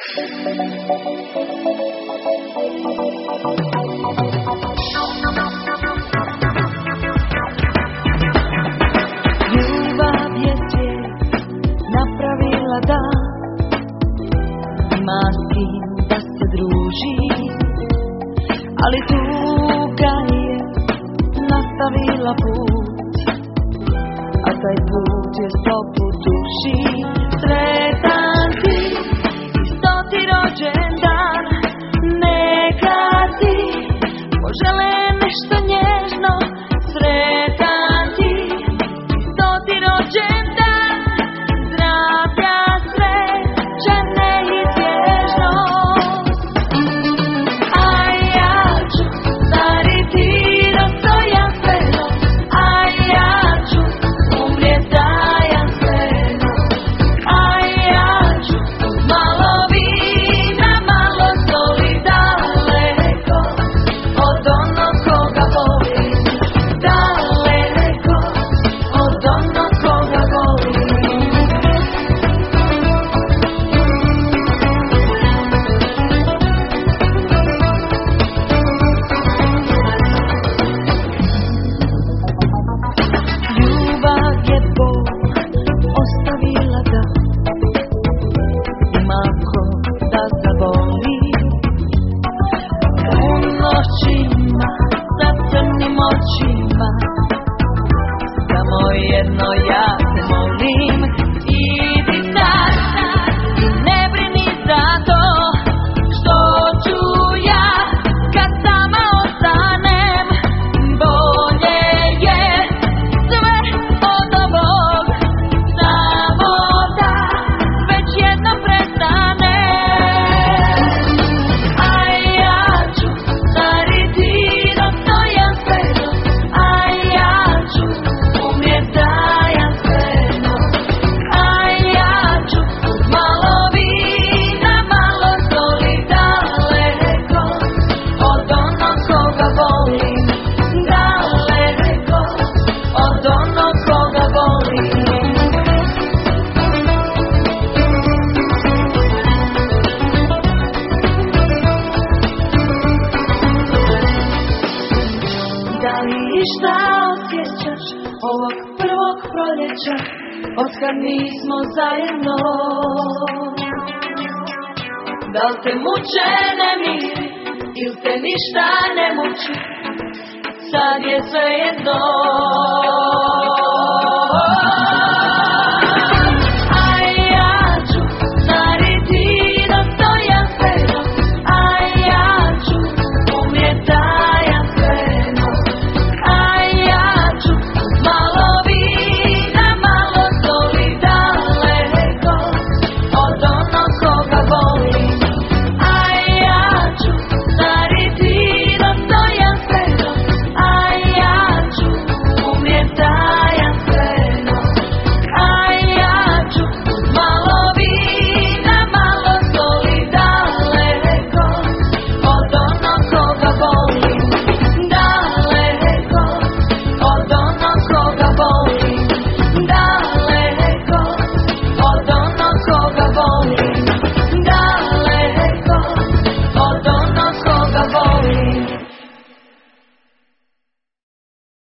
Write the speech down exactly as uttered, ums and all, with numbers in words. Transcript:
Ljubav je svijet napravila da ima s kim da se druži, ali tuga je nastavila put, a taj put je poput duši. Sretan ti i stoti rođendan, neka ti požele nešto nježno. Sretan ti i stoti rođendan, zdravlja, sreća, neizbježno. A ja ću dariti dostojanstveno, a ja ću umrijet tajanstveno, a ja ću malo vina, malo soli, daleko od onog koga volim, daleko od onog koga volim. Ljubav je Bog ostavila da ima ko da zavoli. U noćima sa crnim očima samo jedno ja te molim. Idi sad i ne brini za to što ću ja kad sama ostanem. Bolje je sve od ovog, samo da već jedno prestane. A ja ću dariti dostojanstveno, a ja ću umrijet tajanstveno, a ja ću malo vina, malo soli, daleko od onog koga volim, daleko od onog koga volim. Da li išta osjećaš ovog prvog proljeća, otkad nismo zajedno? Da li te muče nemiri ili te ništa ne muči? Sad je sve jedno.